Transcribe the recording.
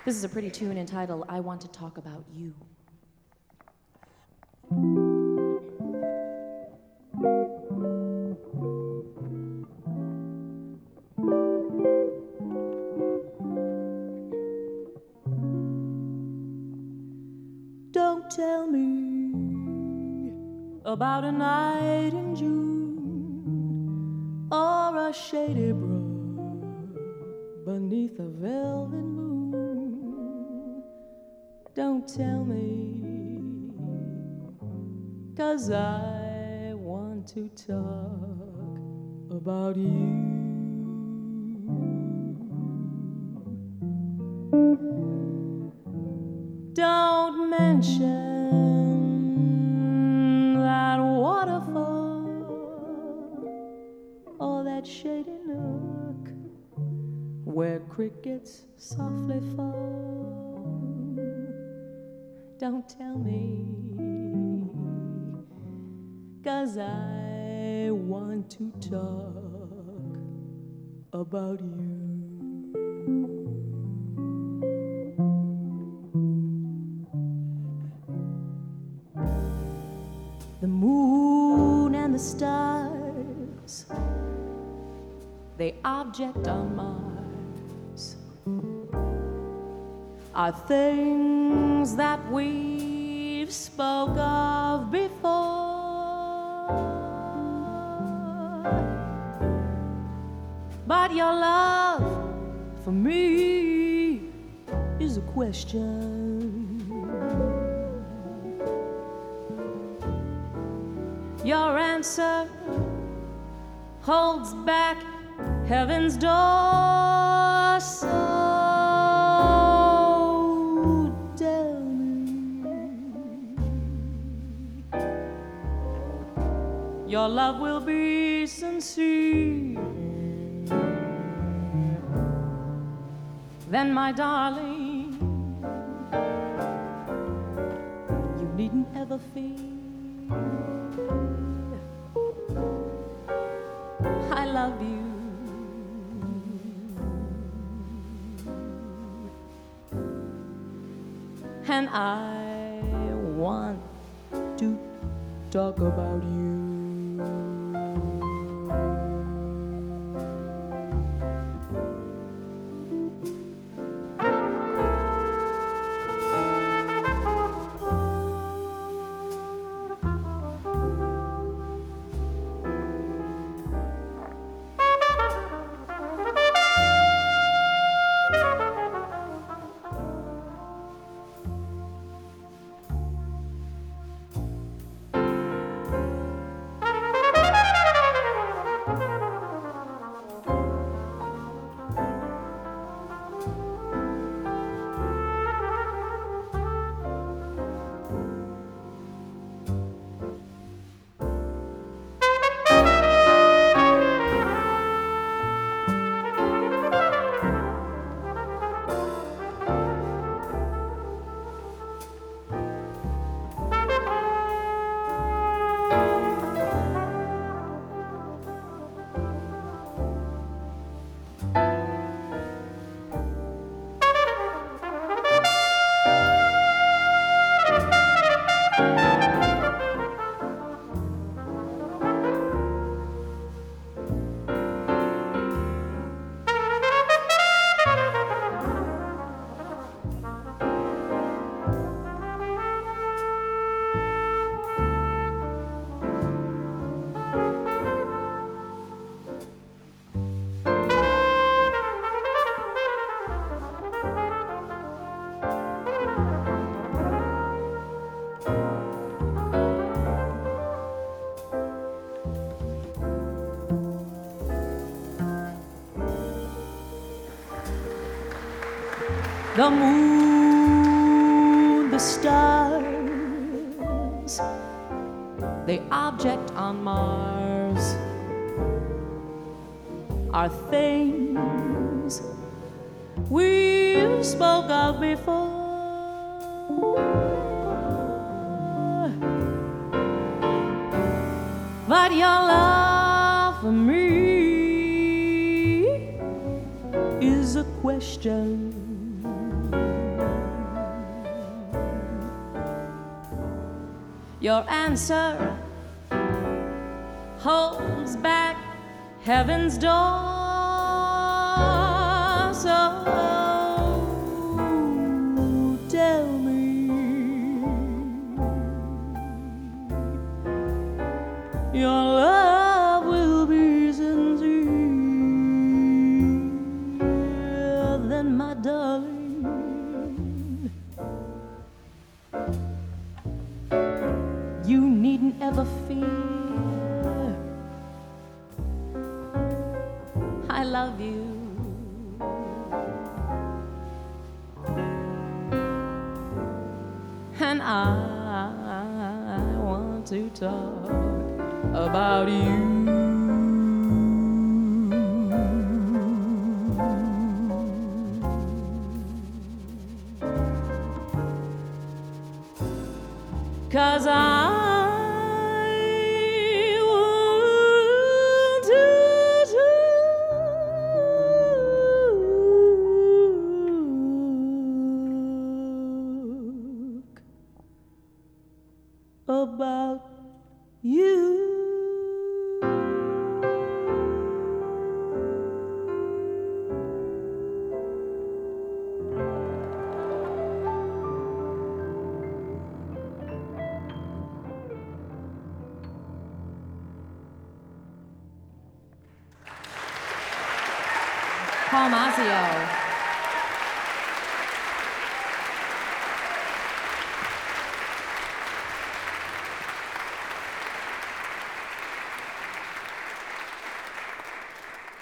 This is a pretty tune entitled I Want to Talk About You. Don't tell me about a night in June or a shady brook beneath a velvet moon. Don't tell me, 'cause I want to talk about you. Don't mention that waterfall or that shady nook where crickets softly fall. Don't tell me, 'cause I want to talk about you. The moon and the stars, the object on Mars, are things that we've spoke of before. But your love for me is a question. Your answer holds back heaven's door. So tell me, your love will be sincere. Then, my darling, you needn't ever fear. I love you, and I want to talk about you. The moon, the stars, the object on Mars are things we spoke of before. But your love for me is a question. Your answer holds back heaven's door. So tell me your love will be sincere, then my darling, you needn't ever fear. I love you. And I want to talk about you. 'Cause I want to talk about you. Paul Mazzio.